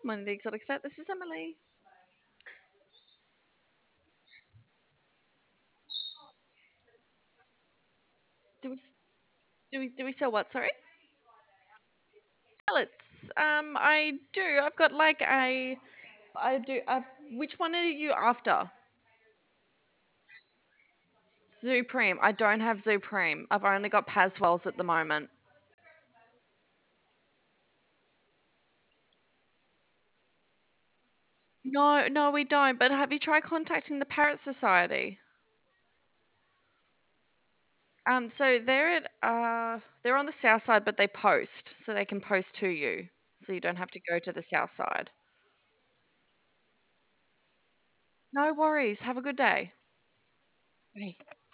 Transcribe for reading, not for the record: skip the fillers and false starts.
morning, the exotic set. This is Emily. Do we do we sell what? Sorry, pellets. I do. I've got like a. I do. Which one are you after? Zupreme. I don't have Zupreme. I've only got Paswells at the moment. No, no, we don't. But have you tried contacting the Parrot Society? So they're on the south side, but they post, so they can post to you, so you don't have to go to the south side. No worries. Have a good day. Bye.